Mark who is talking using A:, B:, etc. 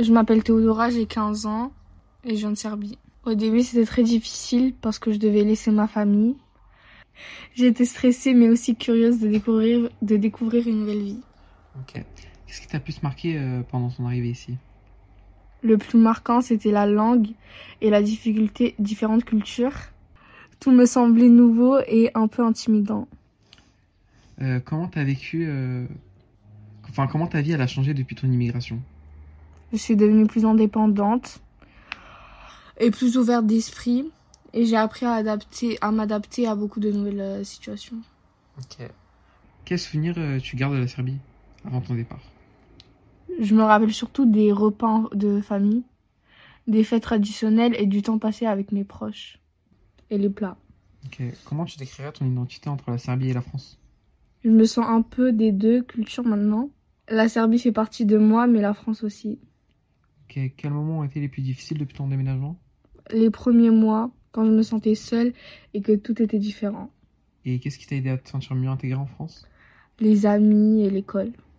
A: Je m'appelle Théodora, j'ai 15 ans et je viens de Serbie. Au début, c'était très difficile parce que je devais laisser ma famille. J'étais stressée mais aussi curieuse de découvrir une nouvelle vie.
B: Ok. Qu'est-ce qui t'a plus marqué pendant ton arrivée ici?
A: Le plus marquant, c'était la langue et la difficulté, différentes cultures. Tout me semblait nouveau et un peu intimidant.
B: Comment t'as vécu... comment ta vie elle a changé depuis ton immigration?
A: Je suis devenue plus indépendante et plus ouverte d'esprit et j'ai appris à m'adapter à beaucoup de nouvelles situations.
B: Ok. Quel souvenir tu gardes de la Serbie avant ton départ?
A: Je me rappelle surtout des repas de famille, des fêtes traditionnelles et du temps passé avec mes proches et les plats.
B: Ok. Comment tu décrirais ton identité entre la Serbie et la France?
A: Je me sens un peu des deux cultures maintenant. La Serbie fait partie de moi, mais la France aussi.
B: Ok. Quels moments ont été les plus difficiles depuis ton déménagement?
A: Les premiers mois, quand je me sentais seule et que tout était différent.
B: Et qu'est-ce qui t'a aidé à te sentir mieux intégré en France?
A: Les amis et l'école.